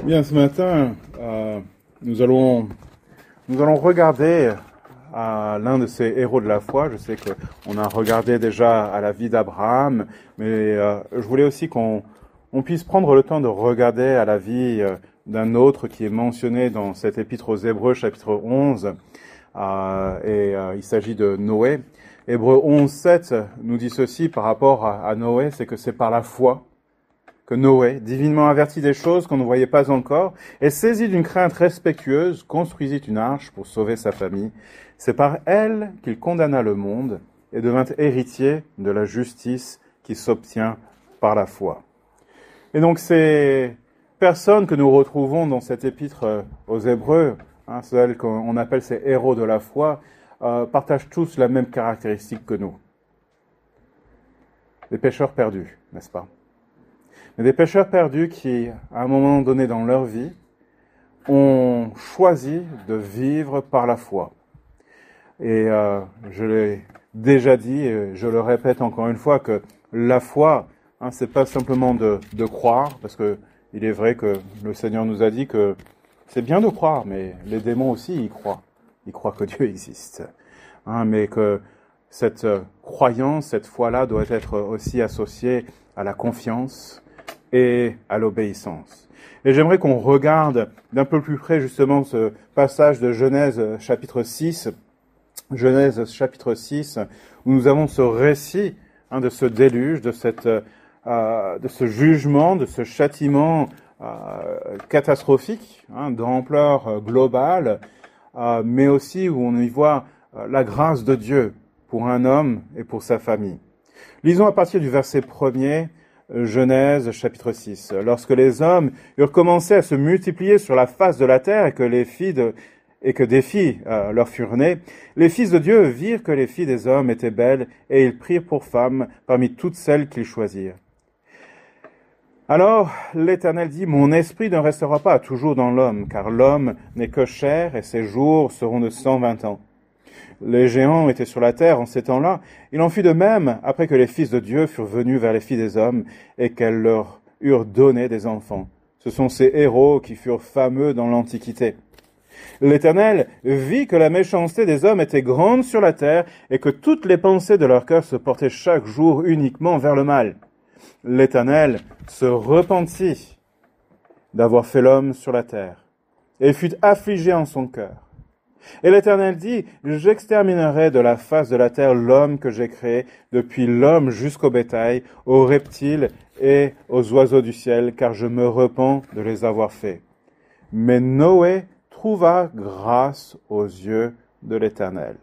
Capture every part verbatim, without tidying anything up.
Bien, ce matin, euh, nous allons nous allons regarder à l'un de ces héros de la foi. Je sais qu'on a regardé déjà à la vie d'Abraham, mais euh, je voulais aussi qu'on on puisse prendre le temps de regarder à la vie euh, d'un autre qui est mentionné dans cet épître aux Hébreux, chapitre onze, euh, et euh, il s'agit de Noé. Hébreux onze, sept nous dit ceci par rapport à, à Noé, c'est que c'est par la foi que Noé, divinement averti des choses qu'on ne voyait pas encore, et saisi d'une crainte respectueuse, construisit une arche pour sauver sa famille. C'est par elle qu'il condamna le monde et devint héritier de la justice qui s'obtient par la foi. Et donc ces personnes que nous retrouvons dans cet épître aux Hébreux, hein, celles qu'on appelle ces héros de la foi, euh, partagent tous la même caractéristique que nous. Des pécheurs perdus, n'est-ce pas ? Mais des pécheurs perdus qui, à un moment donné dans leur vie, ont choisi de vivre par la foi. Et euh, je l'ai déjà dit, et je le répète encore une fois, que la foi, hein, c'est pas simplement de, de croire, parce que il est vrai que le Seigneur nous a dit que c'est bien de croire, mais les démons aussi y croient. Ils croient que Dieu existe. Hein, mais que cette croyance, cette foi-là doit être aussi associée à la confiance et à l'obéissance. Et j'aimerais qu'on regarde d'un peu plus près justement ce passage de Genèse chapitre six, Genèse chapitre six, où nous avons ce récit hein, de ce déluge, de, cette, euh, de ce jugement, de ce châtiment euh, catastrophique, hein, d'ampleur globale, euh, mais aussi où on y voit euh, la grâce de Dieu pour un homme et pour sa famille. Lisons à partir du verset premier, Genèse chapitre six. Lorsque les hommes eurent commencé à se multiplier sur la face de la terre et que les filles de, et que des filles euh, leur furent nées, les fils de Dieu virent que les filles des hommes étaient belles et ils prirent pour femmes parmi toutes celles qu'ils choisirent. Alors l'Éternel dit, mon esprit ne restera pas toujours dans l'homme, car l'homme n'est que chair et ses jours seront de cent vingt ans. Les géants étaient sur la terre en ces temps-là. Il en fut de même après que les fils de Dieu furent venus vers les filles des hommes et qu'elles leur eurent donné des enfants. Ce sont ces héros qui furent fameux dans l'Antiquité. L'Éternel vit que la méchanceté des hommes était grande sur la terre et que toutes les pensées de leur cœur se portaient chaque jour uniquement vers le mal. L'Éternel se repentit d'avoir fait l'homme sur la terre et fut affligé en son cœur. Et l'Éternel dit, j'exterminerai de la face de la terre l'homme que j'ai créé, depuis l'homme jusqu'au bétail, aux reptiles et aux oiseaux du ciel, car je me repens de les avoir faits. Mais Noé trouva grâce aux yeux de l'Éternel.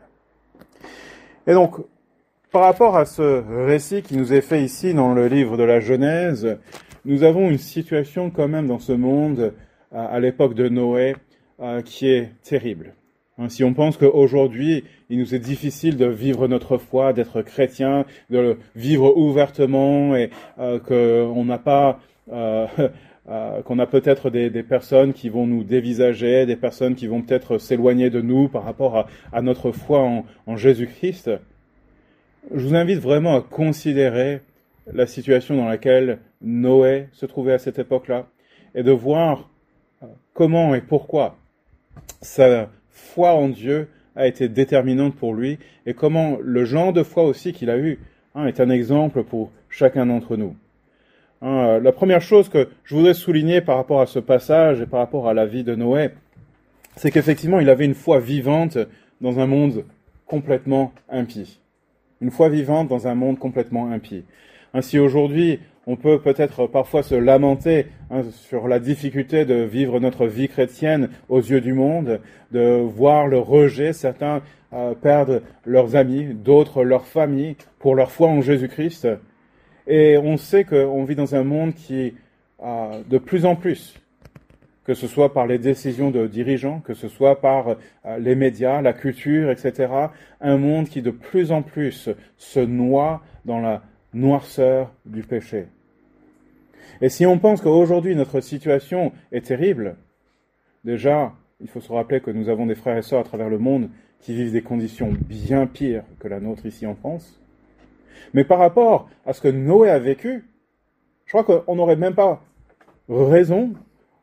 Et donc, par rapport à ce récit qui nous est fait ici dans le livre de la Genèse, nous avons une situation quand même dans ce monde, à l'époque de Noé, qui est terrible. Si on pense qu'aujourd'hui, il nous est difficile de vivre notre foi, d'être chrétien, de le vivre ouvertement, et euh, qu'on n'a pas, euh, euh, qu'on a peut-être des, des personnes qui vont nous dévisager, des personnes qui vont peut-être s'éloigner de nous par rapport à, à notre foi en, en Jésus-Christ, je vous invite vraiment à considérer la situation dans laquelle Noé se trouvait à cette époque-là, et de voir comment et pourquoi ça foi en Dieu a été déterminante pour lui et comment le genre de foi aussi qu'il a eu hein, est un exemple pour chacun d'entre nous. Hein, la première chose que je voudrais souligner par rapport à ce passage et par rapport à la vie de Noé, c'est qu'effectivement il avait une foi vivante dans un monde complètement impie. Une foi vivante dans un monde complètement impie. Ainsi aujourd'hui, on peut peut-être parfois se lamenter hein, sur la difficulté de vivre notre vie chrétienne aux yeux du monde, de voir le rejet, certains euh, perdent leurs amis, d'autres leur famille pour leur foi en Jésus-Christ. Et on sait qu'on vit dans un monde qui, euh, de plus en plus, que ce soit par les décisions de dirigeants, que ce soit par euh, les médias, la culture, et cetera, un monde qui de plus en plus se noie dans la noirceur du péché. Et si on pense qu'aujourd'hui notre situation est terrible, déjà, il faut se rappeler que nous avons des frères et sœurs à travers le monde qui vivent des conditions bien pires que la nôtre ici en France. Mais par rapport à ce que Noé a vécu, je crois qu'on n'aurait même pas raison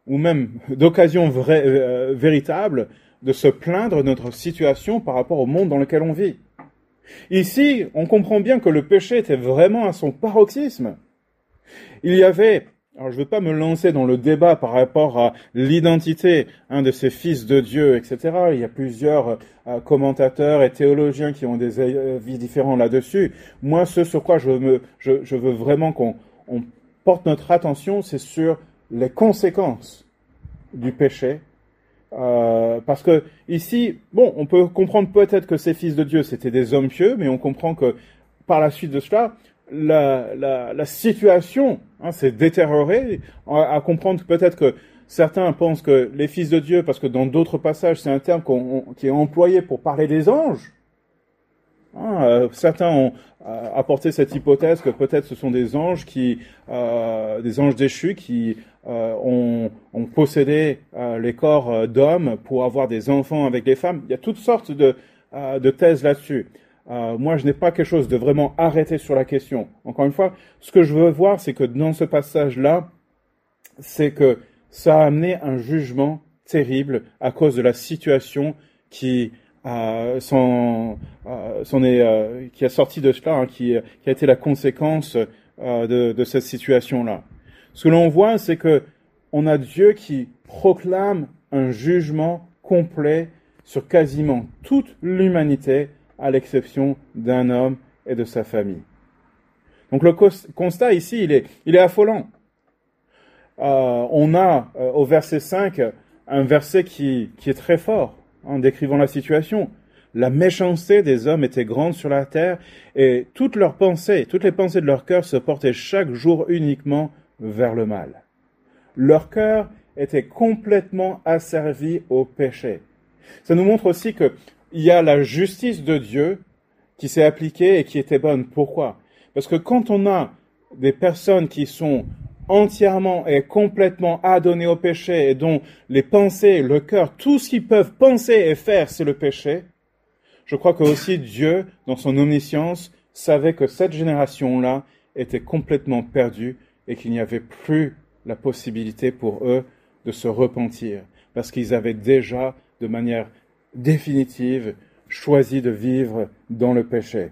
ou même d'occasion vraie, euh, véritable de se plaindre de notre situation par rapport au monde dans lequel on vit. Ici, on comprend bien que le péché était vraiment à son paroxysme. Il y avait, alors je ne veux pas me lancer dans le débat par rapport à l'identité hein, de ces fils de Dieu, et cetera. Il y a plusieurs euh, commentateurs et théologiens qui ont des avis différents là-dessus. Moi, ce sur quoi je, me, je, je veux vraiment qu'on on porte notre attention, c'est sur les conséquences du péché. Euh, parce que ici, bon, on peut comprendre peut-être que ces fils de Dieu, c'était des hommes pieux, mais on comprend que par la suite de cela, la, la, la situation hein, s'est détériorée, à, à comprendre peut-être que certains pensent que les fils de Dieu, parce que dans d'autres passages, c'est un terme qu'on, on, qui est employé pour parler des anges. Hein, euh, certains ont euh, apporté cette hypothèse que peut-être ce sont des anges qui, euh, des anges déchus qui euh, ont, ont possédé euh, les corps euh, d'hommes pour avoir des enfants avec des femmes. Il y a toutes sortes de, euh, de thèses là-dessus. Euh, moi, je n'ai pas quelque chose de vraiment arrêté sur la question. Encore une fois, ce que je veux voir, c'est que dans ce passage-là, c'est que ça a amené un jugement terrible à cause de la situation qui euh, s'en, euh, s'en est, euh, qui a sorti de cela, hein, qui, qui a été la conséquence euh, de, de cette situation-là. Ce que l'on voit, c'est que on a Dieu qui proclame un jugement complet sur quasiment toute l'humanité, à l'exception d'un homme et de sa famille. Donc le constat ici, il est, il est affolant. Euh, on a euh, au verset cinq un verset qui, qui est très fort en décrivant la situation. La méchanceté des hommes était grande sur la terre et toutes leurs pensées, toutes les pensées de leur cœur se portaient chaque jour uniquement vers le mal. Leur cœur était complètement asservi au péché. Ça nous montre aussi que il y a la justice de Dieu qui s'est appliquée et qui était bonne. Pourquoi? Parce que quand on a des personnes qui sont entièrement et complètement adonnées au péché et dont les pensées, le cœur, tout ce qu'ils peuvent penser et faire, c'est le péché, je crois que aussi Dieu, dans son omniscience, savait que cette génération-là était complètement perdue et qu'il n'y avait plus la possibilité pour eux de se repentir, parce qu'ils avaient déjà, de manière définitive, choisi de vivre dans le péché.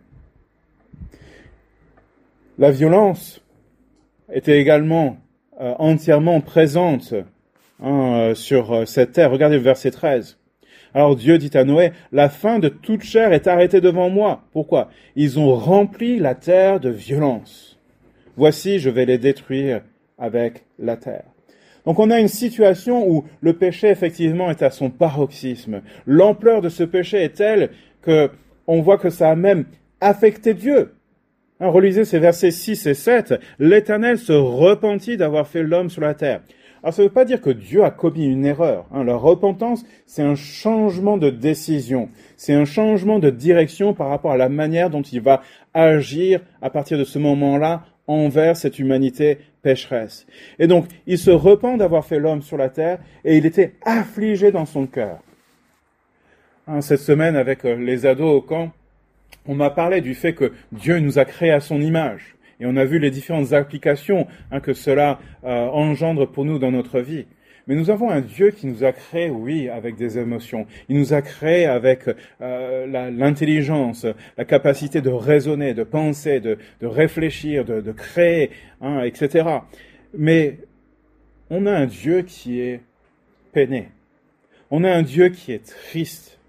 La violence était également euh, entièrement présente hein, euh, sur euh, cette terre. Regardez le verset treize. Alors Dieu dit à Noé, « La fin de toute chair est arrêtée devant moi. » Pourquoi? Ils ont rempli la terre de violence. Voici, je vais les détruire avec la terre. Donc on a une situation où le péché effectivement est à son paroxysme. L'ampleur de ce péché est telle que on voit que ça a même affecté Dieu. Hein, relisez ces versets six et sept. L'Éternel se repentit d'avoir fait l'homme sur la terre. Alors ça ne veut pas dire que Dieu a commis une erreur. Hein. La repentance, c'est un changement de décision. C'est un changement de direction par rapport à la manière dont il va agir à partir de ce moment-là envers cette humanité pécheresse. Et donc, il se repent d'avoir fait l'homme sur la terre et il était affligé dans son cœur. Hein, cette semaine, avec euh, les ados au camp, on m'a parlé du fait que Dieu nous a créés à son image. Et on a vu les différentes applications hein, que cela euh, engendre pour nous dans notre vie. Mais nous avons un Dieu qui nous a créés, oui, avec des émotions. Il nous a créés avec euh, la, l'intelligence, la capacité de raisonner, de penser, de, de réfléchir, de, de créer, hein, et cetera. Mais on a un Dieu qui est peiné. On a un Dieu qui est triste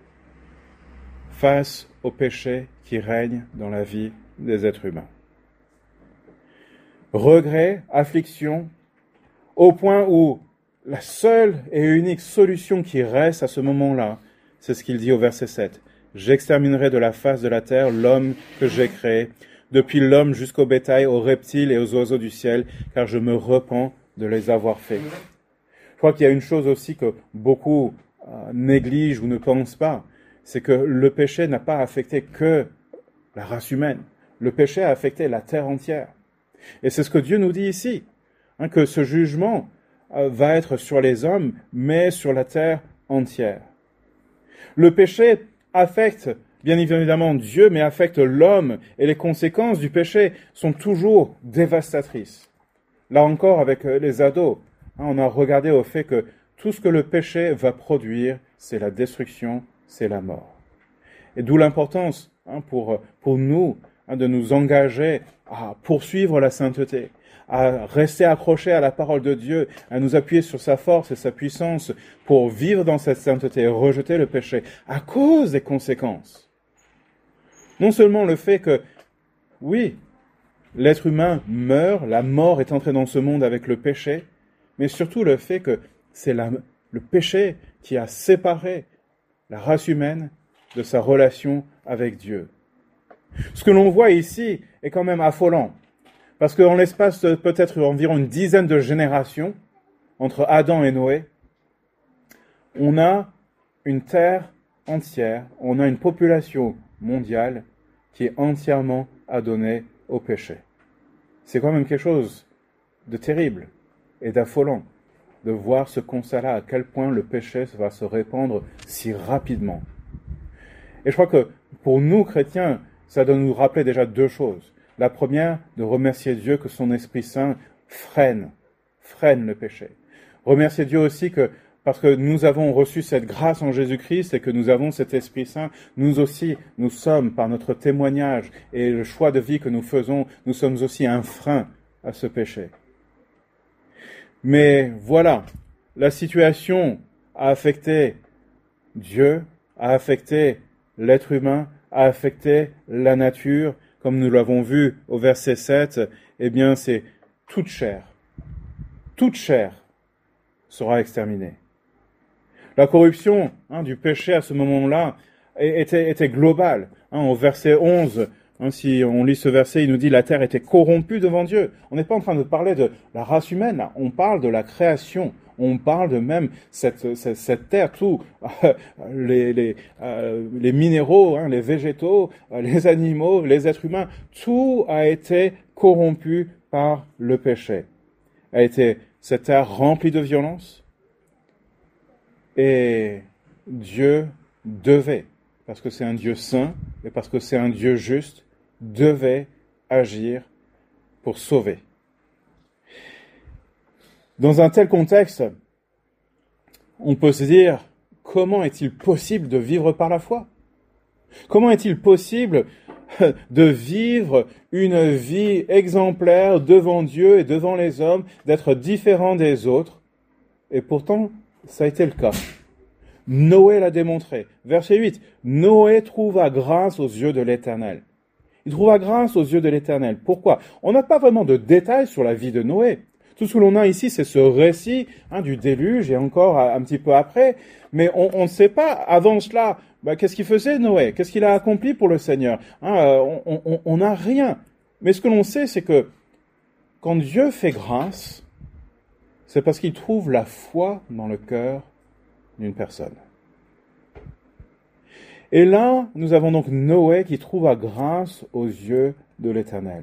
face au péché qui règne dans la vie des êtres humains. Regret, affliction, au point où la seule et unique solution qui reste à ce moment-là, c'est ce qu'il dit au verset sept. « J'exterminerai de la face de la terre l'homme que j'ai créé, depuis l'homme jusqu'au bétail, aux reptiles et aux oiseaux du ciel, car je me repens de les avoir faits. » Je crois qu'il y a une chose aussi que beaucoup euh, négligent ou ne pensent pas, c'est que le péché n'a pas affecté que la race humaine. Le péché a affecté la terre entière. Et c'est ce que Dieu nous dit ici, hein, que ce jugement va être sur les hommes, mais sur la terre entière. Le péché affecte, bien évidemment, Dieu, mais affecte l'homme, et les conséquences du péché sont toujours dévastatrices. Là encore, avec les ados, hein, on a regardé au fait que tout ce que le péché va produire, c'est la destruction, c'est la mort. Et d'où l'importance hein, pour, pour nous hein, de nous engager à poursuivre la sainteté, à rester accrochés à la parole de Dieu, à nous appuyer sur sa force et sa puissance pour vivre dans cette sainteté et rejeter le péché à cause des conséquences. Non seulement le fait que, oui, l'être humain meurt, la mort est entrée dans ce monde avec le péché, mais surtout le fait que c'est la, le péché qui a séparé la race humaine de sa relation avec Dieu. Ce que l'on voit ici est quand même affolant, parce qu'en l'espace de peut-être environ une dizaine de générations, entre Adam et Noé, on a une terre entière, on a une population mondiale qui est entièrement adonnée au péché. C'est quand même quelque chose de terrible et d'affolant de voir ce constat-là, à quel point le péché va se répandre si rapidement. Et je crois que pour nous, chrétiens, ça doit nous rappeler déjà deux choses. La première, de remercier Dieu que son Esprit Saint freine, freine le péché. Remercier Dieu aussi que, parce que nous avons reçu cette grâce en Jésus-Christ et que nous avons cet Esprit Saint, nous aussi, nous sommes, par notre témoignage et le choix de vie que nous faisons, nous sommes aussi un frein à ce péché. Mais voilà, la situation a affecté Dieu, a affecté l'être humain, a affecté la nature, comme nous l'avons vu au verset sept, eh bien c'est toute chair, toute chair sera exterminée. La corruption hein, du péché à ce moment-là était, était globale. Hein, au verset onze, hein, si on lit ce verset, il nous dit « La terre était corrompue devant Dieu ». On n'est pas en train de parler de la race humaine, là. On parle de la création. On parle de même cette, cette, cette terre, tout, euh, les, les, euh, les minéraux, hein, les végétaux, euh, les animaux, les êtres humains, tout a été corrompu par le péché. A été cette terre remplie de violence. Et Dieu devait, parce que c'est un Dieu saint et parce que c'est un Dieu juste, devait agir pour sauver. Dans un tel contexte, on peut se dire, comment est-il possible de vivre par la foi ? Comment est-il possible de vivre une vie exemplaire devant Dieu et devant les hommes, d'être différent des autres ? Et pourtant, ça a été le cas. Noé l'a démontré. Verset huit. Noé trouva grâce aux yeux de l'Éternel. Il trouva grâce aux yeux de l'Éternel. Pourquoi ? On n'a pas vraiment de détails sur la vie de Noé. Tout ce que l'on a ici, c'est ce récit hein, du déluge et encore un petit peu après. Mais on ne sait pas, avant cela, bah, qu'est-ce qu'il faisait Noé ? Qu'est-ce qu'il a accompli pour le Seigneur ? hein, On n'a rien. Mais ce que l'on sait, c'est que quand Dieu fait grâce, c'est parce qu'il trouve la foi dans le cœur d'une personne. Et là, nous avons donc Noé qui trouva grâce aux yeux de l'Éternel.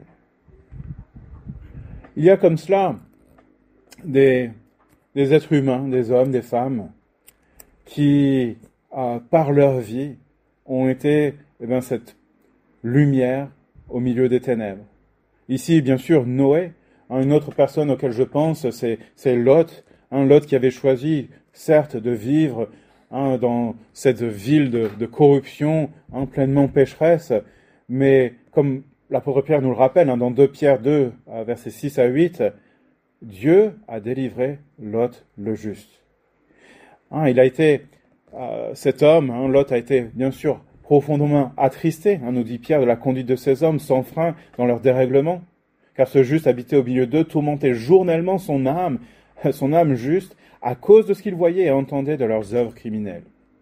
Il y a comme cela des, des êtres humains, des hommes, des femmes, qui, euh, par leur vie, ont été eh bien, cette lumière au milieu des ténèbres. Ici, bien sûr, Noé. Une autre personne auquel je pense, c'est, c'est Lot. Un Lot qui avait choisi, certes, de vivre hein, dans cette ville de, de corruption, hein, pleinement pécheresse, mais comme l'apôtre Pierre nous le rappelle, hein, dans deux Pierre deux, versets six à huit, Dieu a délivré Lot le juste. Hein, il a été, euh, cet homme, hein, Lot a été bien sûr profondément attristé, hein, nous dit Pierre, de la conduite de ces hommes sans frein dans leur dérèglement, car ce juste habitait au milieu d'eux, tourmentait journellement son âme, son âme juste, à cause de ce qu'il voyait et entendait de leurs œuvres criminelles.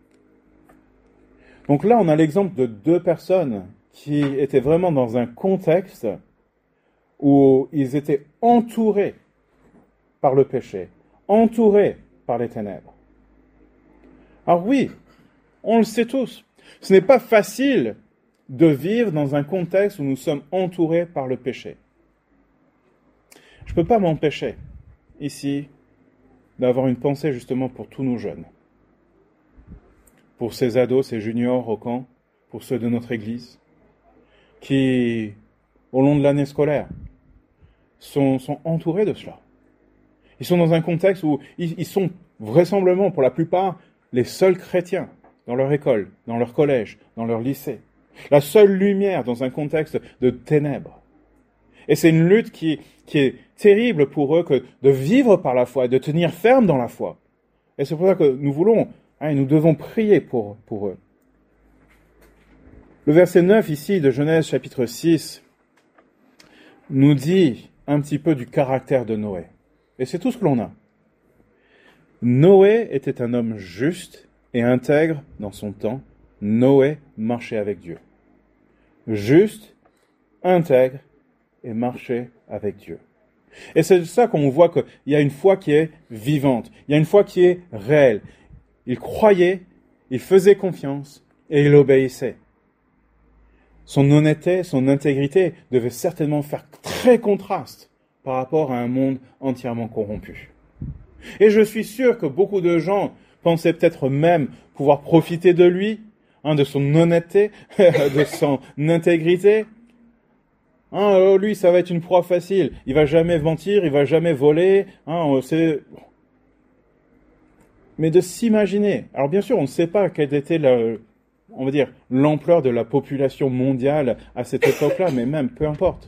Donc là, on a l'exemple de deux personnes qui étaient vraiment dans un contexte où ils étaient entourés par le péché, entourés par les ténèbres. Alors oui, on le sait tous, ce n'est pas facile de vivre dans un contexte où nous sommes entourés par le péché. Je ne peux pas m'empêcher, ici, d'avoir une pensée justement pour tous nos jeunes, pour ces ados, ces juniors au camp, pour ceux de notre Église, qui, au long de l'année scolaire, sont, sont entourés de cela. Ils sont dans un contexte où ils, ils sont vraisemblablement, pour la plupart, les seuls chrétiens dans leur école, dans leur collège, dans leur lycée. La seule lumière dans un contexte de ténèbres. Et c'est une lutte qui, qui est terrible pour eux que de vivre par la foi, de tenir ferme dans la foi. Et c'est pour ça que nous voulons, hein, et nous devons prier pour, pour eux. Le verset neuf ici de Genèse chapitre six nous dit un petit peu du caractère de Noé. Et c'est tout ce que l'on a. Noé était un homme juste et intègre dans son temps. Noé marchait avec Dieu. Juste, intègre et marchait avec Dieu. Et c'est de ça qu'on voit qu'il y a une foi qui est vivante. Il y a une foi qui est réelle. Il croyait, il faisait confiance et il obéissait. Son honnêteté, son intégrité devaient certainement faire très contraste par rapport à un monde entièrement corrompu. Et je suis sûr que beaucoup de gens pensaient peut-être même pouvoir profiter de lui, hein, de son honnêteté, de son intégrité. Hein, alors lui, ça va être une proie facile. Il va jamais mentir, il va jamais voler. Hein, c'est... Mais de s'imaginer. Alors bien sûr, on ne sait pas quelle était la... on va dire, l'ampleur de la population mondiale à cette époque-là, mais même, peu importe.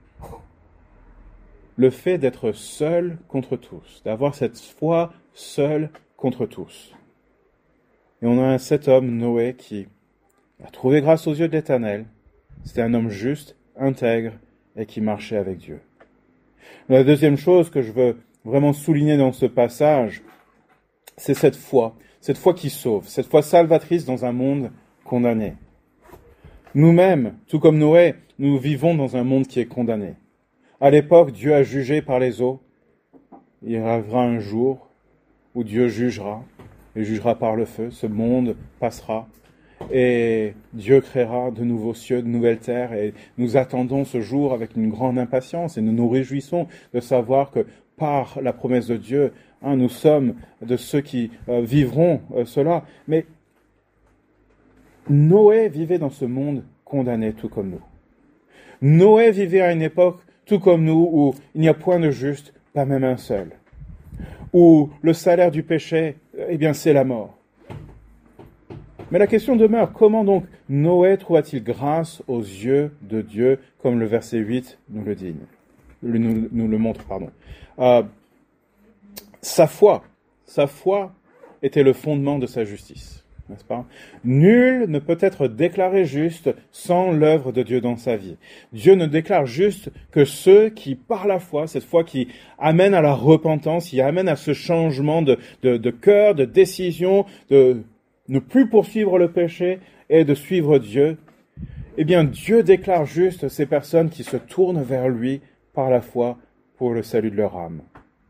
Le fait d'être seul contre tous, d'avoir cette foi seul contre tous. Et on a cet homme, Noé, qui a trouvé grâce aux yeux de l'Éternel. C'était un homme juste, intègre, et qui marchait avec Dieu. La deuxième chose que je veux vraiment souligner dans ce passage, c'est cette foi, cette foi qui sauve, cette foi salvatrice dans un monde condamné. Nous-mêmes, tout comme Noé, nous vivons dans un monde qui est condamné. À l'époque, Dieu a jugé par les eaux. Il arrivera un jour où Dieu jugera, et jugera par le feu. Ce monde passera, et Dieu créera de nouveaux cieux, de nouvelles terres, et nous attendons ce jour avec une grande impatience, et nous nous réjouissons de savoir que par la promesse de Dieu, hein, nous sommes de ceux qui euh, vivront euh, cela. Mais Noé vivait dans ce monde condamné tout comme nous. Noé vivait à une époque tout comme nous où il n'y a point de juste, pas même un seul. Où le salaire du péché, eh bien c'est la mort. Mais la question demeure, comment donc Noé trouva-t-il grâce aux yeux de Dieu, comme le verset huit nous le dit, nous, nous le montre, pardon. Euh, sa foi, sa foi était le fondement de sa justice. N'est-ce pas? Nul ne peut être déclaré juste sans l'œuvre de Dieu dans sa vie. Dieu ne déclare juste que ceux qui, par la foi, cette foi qui amène à la repentance, qui amène à ce changement de, de, de cœur, de décision, de ne plus poursuivre le péché et de suivre Dieu, eh bien Dieu déclare juste ces personnes qui se tournent vers lui par la foi pour le salut de leur âme.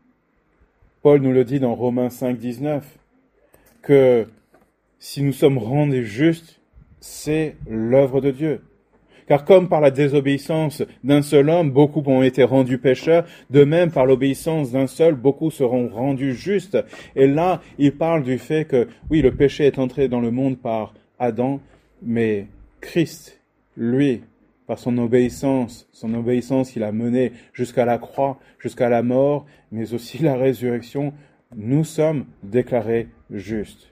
Paul nous le dit dans Romains cinq, dix-neuf, que si nous sommes rendus justes, c'est l'œuvre de Dieu. Car comme par la désobéissance d'un seul homme, beaucoup ont été rendus pécheurs, de même par l'obéissance d'un seul, beaucoup seront rendus justes. Et là, il parle du fait que, oui, le péché est entré dans le monde par Adam, mais Christ, lui, par son obéissance, son obéissance qu'il a menée jusqu'à la croix, jusqu'à la mort, mais aussi la résurrection, nous sommes déclarés justes.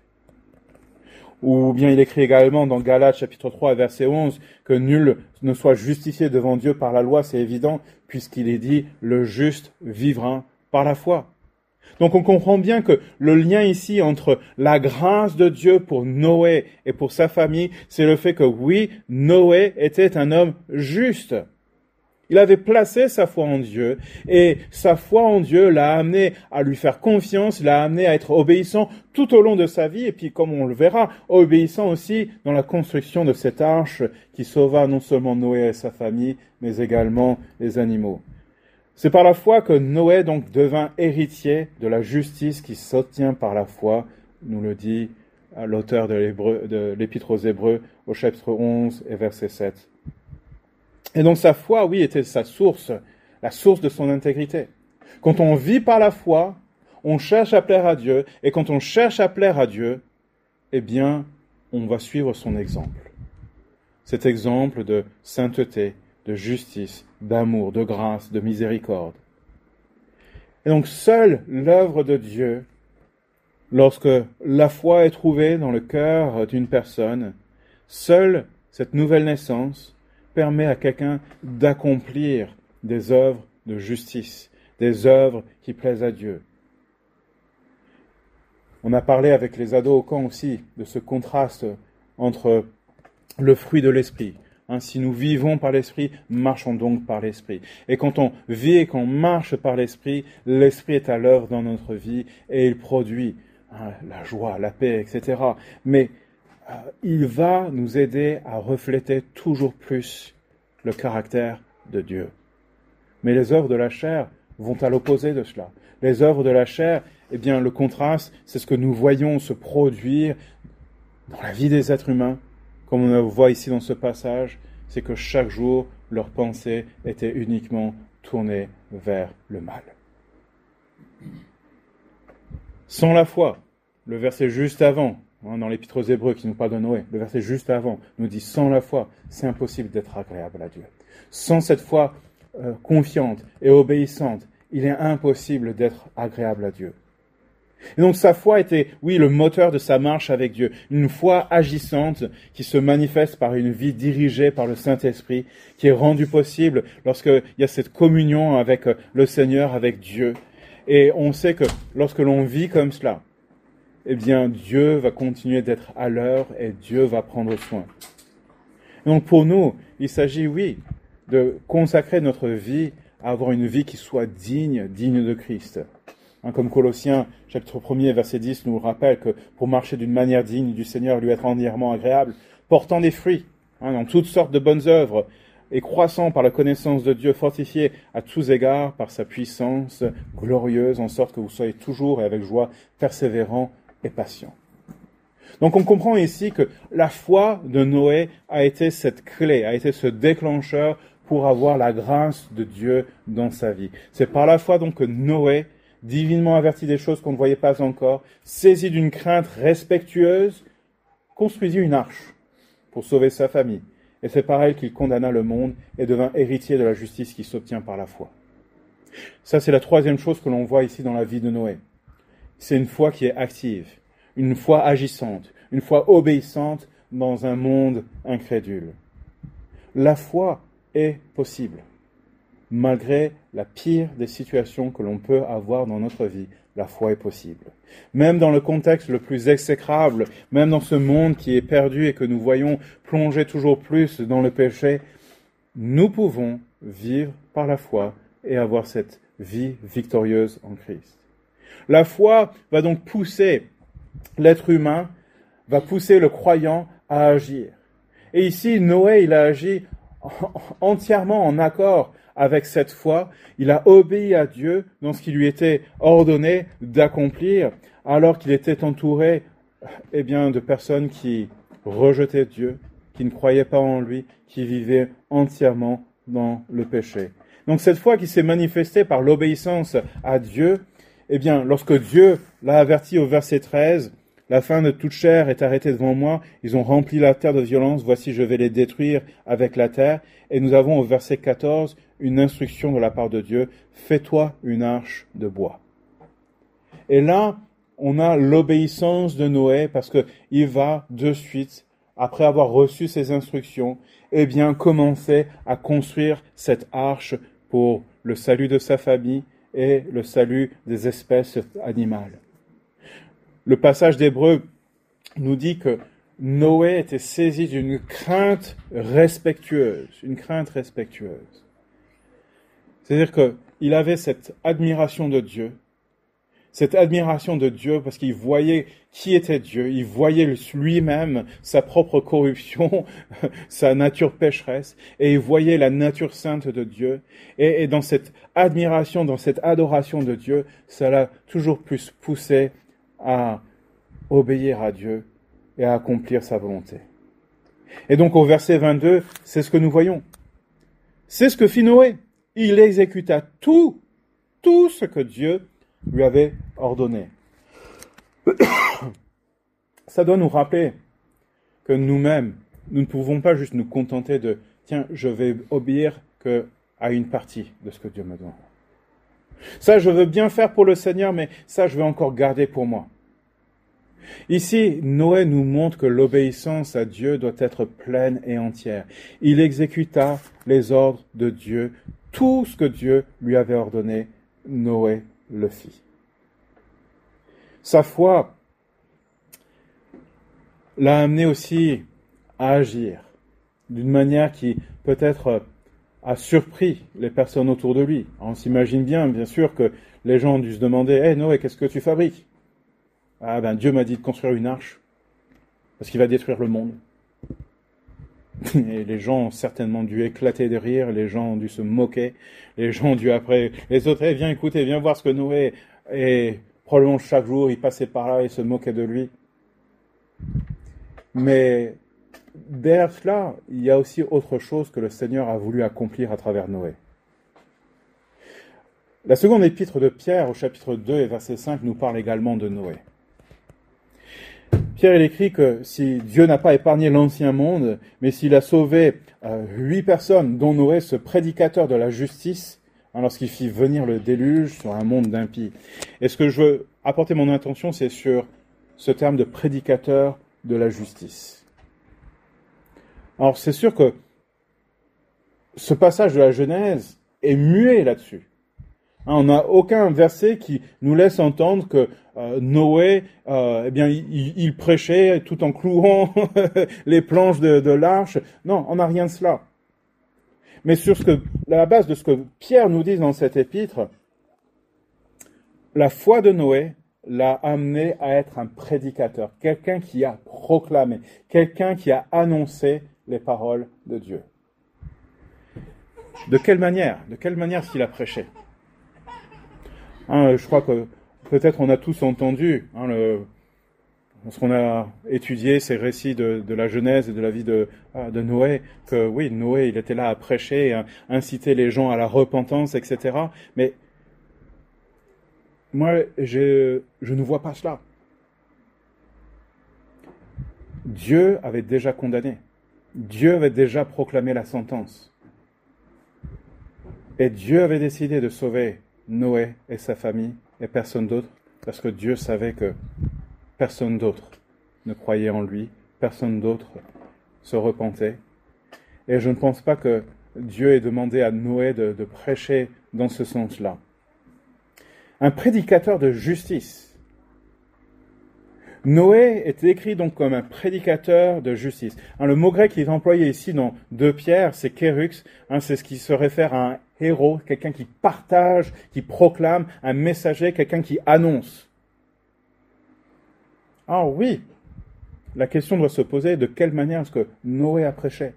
Ou bien il écrit également dans Galates chapitre trois verset onze que nul ne soit justifié devant Dieu par la loi, c'est évident, puisqu'il est dit « le juste vivra par la foi ». Donc on comprend bien que le lien ici entre la grâce de Dieu pour Noé et pour sa famille, c'est le fait que oui, Noé était un homme juste. Il avait placé sa foi en Dieu, et sa foi en Dieu l'a amené à lui faire confiance, l'a amené à être obéissant tout au long de sa vie, et puis comme on le verra, obéissant aussi dans la construction de cette arche qui sauva non seulement Noé et sa famille, mais également les animaux. C'est par la foi que Noé donc devint héritier de la justice qui s'obtient par la foi, nous le dit l'auteur de, l'Hébreu, de l'Épître aux Hébreux au chapitre onze et verset sept. Et donc sa foi, oui, était sa source, la source de son intégrité. Quand on vit par la foi, on cherche à plaire à Dieu, et quand on cherche à plaire à Dieu, eh bien, on va suivre son exemple. Cet exemple de sainteté, de justice, d'amour, de grâce, de miséricorde. Et donc, seule l'œuvre de Dieu, lorsque la foi est trouvée dans le cœur d'une personne, seule cette nouvelle naissance permet à quelqu'un d'accomplir des œuvres de justice, des œuvres qui plaisent à Dieu. On a parlé avec les ados au camp aussi de ce contraste entre le fruit de l'esprit. Hein, si nous vivons par l'esprit, marchons donc par l'esprit. Et quand on vit et qu'on marche par l'esprit, l'esprit est à l'œuvre dans notre vie et il produit hein, la joie, la paix, et cetera. Mais euh, il va nous aider à refléter toujours plus le caractère de Dieu. Mais les œuvres de la chair vont à l'opposé de cela. Les œuvres de la chair, eh bien, le contraste, c'est ce que nous voyons se produire dans la vie des êtres humains, comme on le voit ici dans ce passage, c'est que chaque jour, leurs pensées étaient uniquement tournées vers le mal. Sans la foi, le verset juste avant, hein, dans l'Épître aux Hébreux qui nous parle de Noé, le verset juste avant nous dit « Sans la foi, c'est impossible d'être agréable à Dieu. » Sans cette foi euh, confiante et obéissante, il est impossible d'être agréable à Dieu. Et donc sa foi était, oui, le moteur de sa marche avec Dieu, une foi agissante qui se manifeste par une vie dirigée par le Saint-Esprit, qui est rendue possible lorsqu'il y a cette communion avec le Seigneur, avec Dieu. Et on sait que lorsque l'on vit comme cela, eh bien Dieu va continuer d'être à l'heure et Dieu va prendre soin. Et donc pour nous, il s'agit, oui, de consacrer notre vie à avoir une vie qui soit digne, digne de Christ. Hein, comme Colossiens, chapitre premier, verset dix, nous rappelle que pour marcher d'une manière digne du Seigneur, lui être entièrement agréable, portant des fruits, hein, dans toutes sortes de bonnes œuvres, et croissant par la connaissance de Dieu, fortifié à tous égards par sa puissance glorieuse, en sorte que vous soyez toujours et avec joie persévérants et patients. Donc on comprend ici que la foi de Noé a été cette clé, a été ce déclencheur pour avoir la grâce de Dieu dans sa vie. C'est par la foi donc que Noé, divinement averti des choses qu'on ne voyait pas encore, saisi d'une crainte respectueuse, construisit une arche pour sauver sa famille. Et c'est par elle qu'il condamna le monde et devint héritier de la justice qui s'obtient par la foi. Ça, c'est la troisième chose que l'on voit ici dans la vie de Noé. C'est une foi qui est active, une foi agissante, une foi obéissante dans un monde incrédule. La foi est possible. Malgré la pire des situations que l'on peut avoir dans notre vie, la foi est possible. Même dans le contexte le plus exécrable, même dans ce monde qui est perdu et que nous voyons plonger toujours plus dans le péché, nous pouvons vivre par la foi et avoir cette vie victorieuse en Christ. La foi va donc pousser l'être humain, va pousser le croyant à agir. Et ici, Noé, il a agi entièrement en accord avec cette foi, il a obéi à Dieu dans ce qui lui était ordonné d'accomplir, alors qu'il était entouré eh bien, de personnes qui rejetaient Dieu, qui ne croyaient pas en lui, qui vivaient entièrement dans le péché. Donc cette foi qui s'est manifestée par l'obéissance à Dieu, eh bien, lorsque Dieu l'a averti au verset treize, la fin de toute chair est arrêtée devant moi. Ils ont rempli la terre de violence. Voici, je vais les détruire avec la terre. Et nous avons au verset quatorze une instruction de la part de Dieu. Fais-toi une arche de bois. Et là, on a l'obéissance de Noé parce que il va de suite, après avoir reçu ces instructions, eh bien, commencer à construire cette arche pour le salut de sa famille et le salut des espèces animales. Le passage d'Hébreux nous dit que Noé était saisi d'une crainte respectueuse, une crainte respectueuse. C'est-à-dire qu'il avait cette admiration de Dieu, cette admiration de Dieu parce qu'il voyait qui était Dieu, il voyait lui-même sa propre corruption, sa nature pécheresse, et il voyait la nature sainte de Dieu. Et, et dans cette admiration, dans cette adoration de Dieu, ça l'a toujours plus poussé à obéir à Dieu et à accomplir sa volonté. Et donc au verset vingt-deux, c'est ce que nous voyons. C'est ce que fit Noé. Il exécuta tout, tout ce que Dieu lui avait ordonné. Ça doit nous rappeler que nous-mêmes, nous ne pouvons pas juste nous contenter de « tiens, je vais obéir que à une partie de ce que Dieu me demande ». Ça, je veux bien faire pour le Seigneur, mais ça, je veux encore garder pour moi. Ici, Noé nous montre que l'obéissance à Dieu doit être pleine et entière. Il exécuta les ordres de Dieu. Tout ce que Dieu lui avait ordonné, Noé le fit. Sa foi l'a amené aussi à agir d'une manière qui peut-être a surpris les personnes autour de lui. On s'imagine bien, bien sûr, que les gens ont dû se demander « Hé hey Noé, qu'est-ce que tu fabriques ?» Ah ben Dieu m'a dit de construire une arche, parce qu'il va détruire le monde. Et les gens ont certainement dû éclater de rire, les gens ont dû se moquer, les gens ont dû après... Les autres, hey, viens écouter, viens voir ce que Noé... Et probablement chaque jour, il passait par là et se moquait de lui. Mais derrière cela, il y a aussi autre chose que le Seigneur a voulu accomplir à travers Noé. La seconde épître de Pierre, au chapitre deux et verset cinq, nous parle également de Noé. Pierre, il écrit que si Dieu n'a pas épargné l'ancien monde, mais s'il a sauvé euh, huit personnes, dont Noé, ce prédicateur de la justice, hein, lorsqu'il fit venir le déluge sur un monde d'impies. Et ce que je veux apporter mon attention, c'est sur ce terme de prédicateur de la justice. Alors, c'est sûr que ce passage de la Genèse est muet là-dessus. Hein, on n'a aucun verset qui nous laisse entendre que euh, Noé, euh, eh bien, il, il prêchait tout en clouant les planches de, de l'arche. Non, on n'a rien de cela. Mais sur ce que, à la base de ce que Pierre nous dit dans cet épître, la foi de Noé l'a amené à être un prédicateur, quelqu'un qui a proclamé, quelqu'un qui a annoncé les paroles de Dieu. De quelle manière De quelle manière est-ce qu'il a prêché? Hein, je crois que peut-être on a tous entendu, hein, le, lorsqu'on a étudié ces récits de, de la Genèse et de la vie de, de Noé, que oui, Noé, il était là à prêcher, à inciter les gens à la repentance, et cetera. Mais moi, je, je ne vois pas cela. Dieu avait déjà condamné. Dieu avait déjà proclamé la sentence. Et Dieu avait décidé de sauver Noé et sa famille et personne d'autre, parce que Dieu savait que personne d'autre ne croyait en lui, personne d'autre se repentait. Et je ne pense pas que Dieu ait demandé à Noé de, de prêcher dans ce sens-là. Un prédicateur de justice. Noé est écrit donc comme un prédicateur de justice. Hein, le mot grec qui est employé ici dans deux Pierre, c'est kérux, hein, c'est ce qui se réfère à un héros, quelqu'un qui partage, qui proclame, un messager, quelqu'un qui annonce. Ah oui, la question doit se poser, de quelle manière est-ce que Noé a prêché?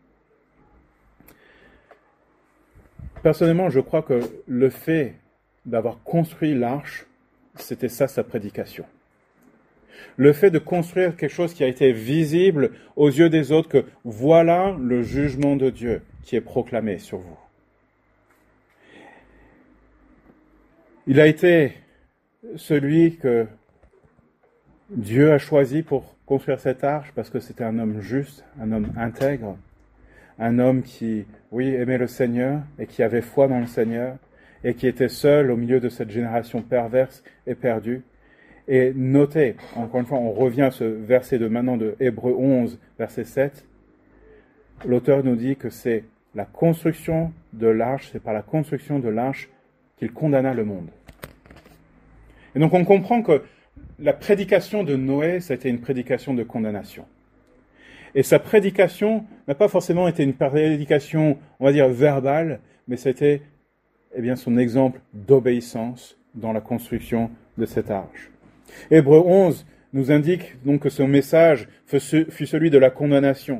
Personnellement, je crois que le fait d'avoir construit l'arche, c'était ça sa prédication. Le fait de construire quelque chose qui a été visible aux yeux des autres, que voilà le jugement de Dieu qui est proclamé sur vous. Il a été celui que Dieu a choisi pour construire cette arche parce que c'était un homme juste, un homme intègre, un homme qui, oui, aimait le Seigneur et qui avait foi dans le Seigneur et qui était seul au milieu de cette génération perverse et perdue. Et notez, encore une fois, on revient à ce verset de maintenant de Hébreux onze, verset sept. L'auteur nous dit que c'est la construction de l'arche, c'est par la construction de l'arche qu'il condamna le monde. Et donc on comprend que la prédication de Noé, ça a été une prédication de condamnation. Et sa prédication n'a pas forcément été une prédication, on va dire, verbale, mais c'était, eh bien, son exemple d'obéissance dans la construction de cette arche. Hébreux onze nous indique donc que son message fut celui de la condamnation.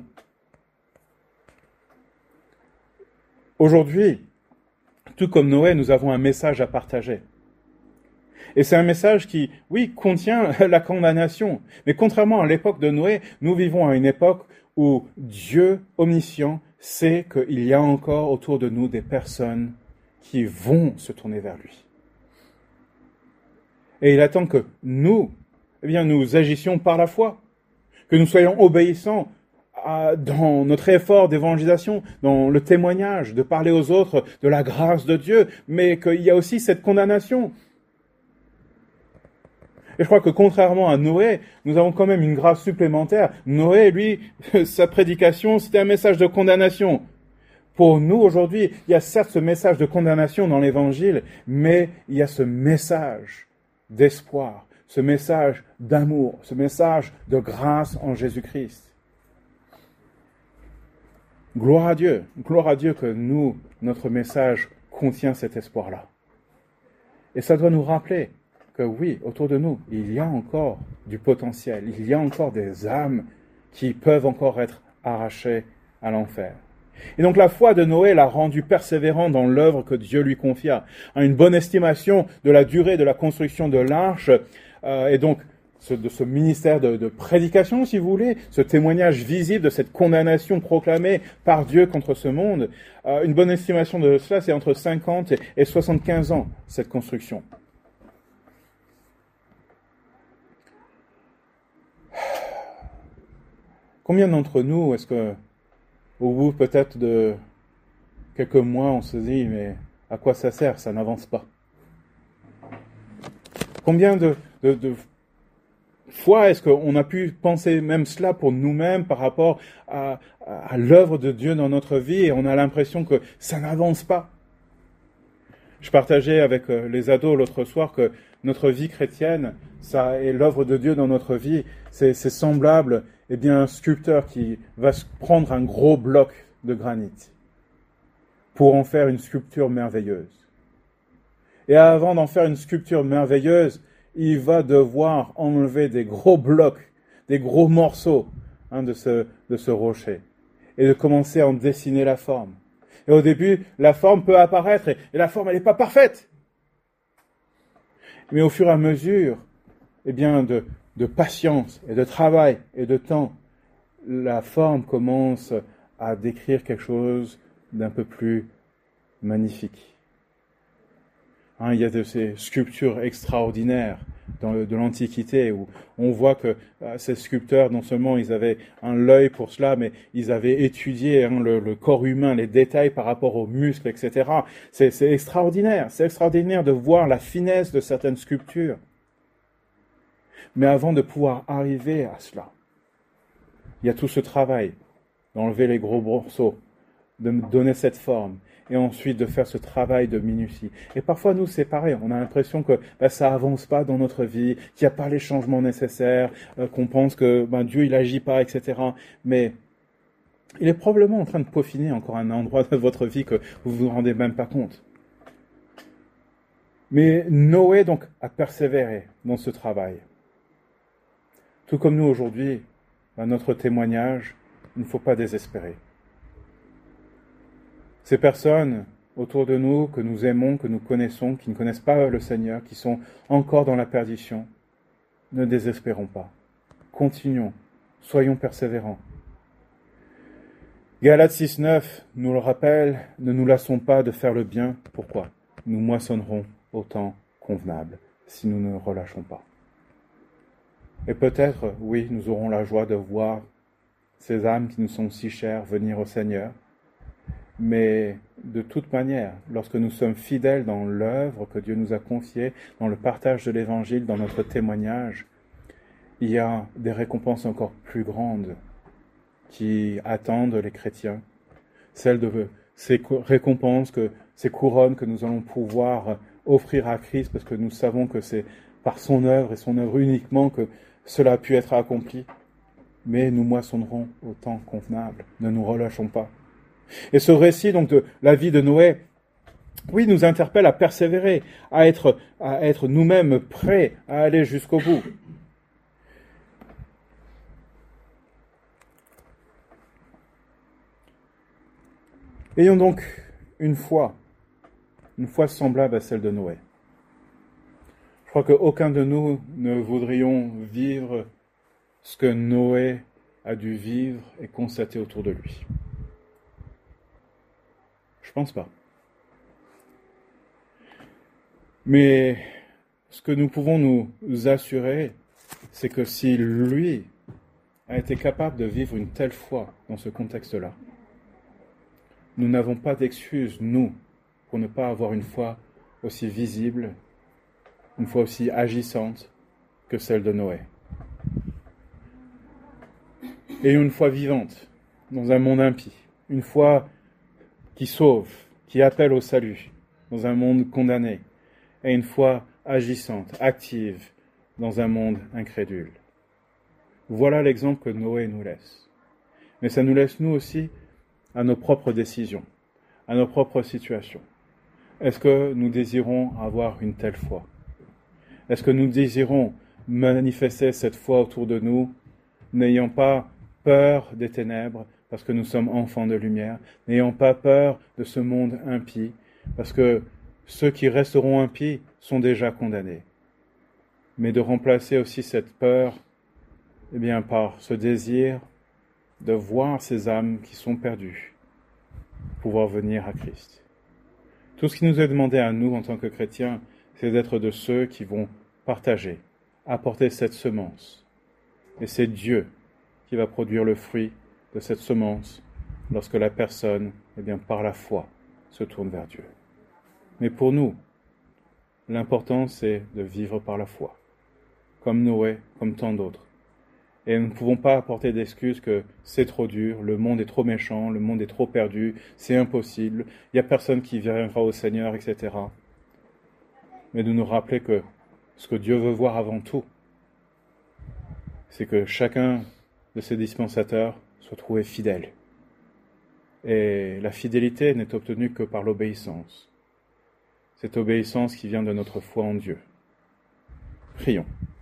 Aujourd'hui, tout comme Noé, nous avons un message à partager. Et c'est un message qui, oui, contient la condamnation. Mais contrairement à l'époque de Noé, nous vivons à une époque où Dieu omniscient sait qu'il y a encore autour de nous des personnes qui vont se tourner vers lui. Et il attend que nous, eh bien, nous agissions par la foi, que nous soyons obéissants à, dans notre effort d'évangélisation, dans le témoignage, de parler aux autres de la grâce de Dieu, mais qu'il y a aussi cette condamnation. Et je crois que contrairement à Noé, nous avons quand même une grâce supplémentaire. Noé, lui, sa prédication, c'était un message de condamnation. Pour nous, aujourd'hui, il y a certes ce message de condamnation dans l'Évangile, mais il y a ce message d'espoir, ce message d'amour, ce message de grâce en Jésus-Christ. Gloire à Dieu, gloire à Dieu que nous, notre message contient cet espoir-là. Et ça doit nous rappeler que oui, autour de nous, il y a encore du potentiel, il y a encore des âmes qui peuvent encore être arrachées à l'enfer. Et donc la foi de Noé l'a rendu persévérant dans l'œuvre que Dieu lui confia. Une bonne estimation de la durée de la construction de l'arche, euh, et donc ce, de ce ministère de, de prédication, si vous voulez, ce témoignage visible de cette condamnation proclamée par Dieu contre ce monde. Euh, une bonne estimation de cela, c'est entre cinquante et soixante-quinze ans, cette construction. Combien d'entre nous, est-ce que, au bout peut-être de quelques mois, on se dit, mais à quoi ça sert? Ça n'avance pas. Combien de, de, de fois est-ce qu'on a pu penser même cela pour nous-mêmes par rapport à, à, à l'œuvre de Dieu dans notre vie et on a l'impression que ça n'avance pas? Je partageais avec les ados l'autre soir que notre vie chrétienne, ça est l'œuvre de Dieu dans notre vie. C'est, c'est semblable, eh bien, un sculpteur qui va prendre un gros bloc de granit pour en faire une sculpture merveilleuse. Et avant d'en faire une sculpture merveilleuse, il va devoir enlever des gros blocs, des gros morceaux hein, de, ce, de ce rocher et de commencer à en dessiner la forme. Et au début, la forme peut apparaître et, et la forme, elle n'est pas parfaite. Mais au fur et à mesure, eh bien, de, de patience et de travail et de temps, la forme commence à décrire quelque chose d'un peu plus magnifique. Hein, il y a de ces sculptures extraordinaires dans le, de l'Antiquité où on voit que euh, ces sculpteurs, non seulement ils avaient un l'œil pour cela, mais ils avaient étudié hein, le, le corps humain, les détails par rapport aux muscles, et cetera. C'est, c'est extraordinaire, c'est extraordinaire de voir la finesse de certaines sculptures. Mais avant de pouvoir arriver à cela, il y a tout ce travail d'enlever les gros morceaux, de donner cette forme, et ensuite de faire ce travail de minutie. Et parfois, nous, c'est pareil, on a l'impression que ben, ça avance pas dans notre vie, qu'il n'y a pas les changements nécessaires, euh, qu'on pense que ben, Dieu, il agit pas, et cetera. Mais il est probablement en train de peaufiner encore un endroit de votre vie que vous vous rendez même pas compte. Mais Noé, donc, a persévéré dans ce travail. Tout comme nous, aujourd'hui, ben, notre témoignage, il ne faut pas désespérer. Ces personnes autour de nous, que nous aimons, que nous connaissons, qui ne connaissent pas le Seigneur, qui sont encore dans la perdition, ne désespérons pas. Continuons, soyons persévérants. Galates six neuf nous le rappelle, ne nous lassons pas de faire le bien. Pourquoi? Nous moissonnerons au temps convenable si nous ne relâchons pas. Et peut-être, oui, nous aurons la joie de voir ces âmes qui nous sont si chères venir au Seigneur. Mais de toute manière, lorsque nous sommes fidèles dans l'œuvre que Dieu nous a confiée, dans le partage de l'Évangile, dans notre témoignage, il y a des récompenses encore plus grandes qui attendent les chrétiens. Celles de ces récompenses, que, ces couronnes que nous allons pouvoir offrir à Christ, parce que nous savons que c'est par son œuvre et son œuvre uniquement que cela a pu être accompli. Mais nous moissonnerons au temps convenable. Ne nous relâchons pas. Et ce récit donc de la vie de Noé, oui, nous interpelle à persévérer, à être, à être nous-mêmes prêts à aller jusqu'au bout. Ayons donc une foi, une foi semblable à celle de Noé. Je crois qu'aucun de nous ne voudrions vivre ce que Noé a dû vivre et constater autour de lui. Je pense pas. Mais ce que nous pouvons nous assurer, c'est que si lui a été capable de vivre une telle foi dans ce contexte-là. Nous n'avons pas d'excuse, nous, pour ne pas avoir une foi aussi visible, une foi aussi agissante que celle de Noé. Et une foi vivante dans un monde impie, une foi qui sauve, qui appelle au salut dans un monde condamné, et une foi agissante, active dans un monde incrédule. Voilà l'exemple que Noé nous laisse. Mais ça nous laisse nous aussi à nos propres décisions, à nos propres situations. Est-ce que nous désirons avoir une telle foi? Est-ce que nous désirons manifester cette foi autour de nous, n'ayant pas peur des ténèbres, parce que nous sommes enfants de lumière, n'ayant pas peur de ce monde impie, parce que ceux qui resteront impies sont déjà condamnés. Mais de remplacer aussi cette peur, eh bien, par ce désir de voir ces âmes qui sont perdues pouvoir venir à Christ. Tout ce qui nous est demandé à nous en tant que chrétiens, c'est d'être de ceux qui vont partager, apporter cette semence. Et c'est Dieu qui va produire le fruit de cette semence lorsque la personne, eh bien, par la foi, se tourne vers Dieu. Mais pour nous, l'important c'est de vivre par la foi, comme Noé, comme tant d'autres. Et nous ne pouvons pas apporter d'excuses que c'est trop dur, le monde est trop méchant, le monde est trop perdu, c'est impossible, il n'y a personne qui viendra au Seigneur, et cetera. Mais de nous rappeler que ce que Dieu veut voir avant tout, c'est que chacun de ses dispensateurs soit trouvé fidèle. Et la fidélité n'est obtenue que par l'obéissance. Cette obéissance qui vient de notre foi en Dieu. Prions.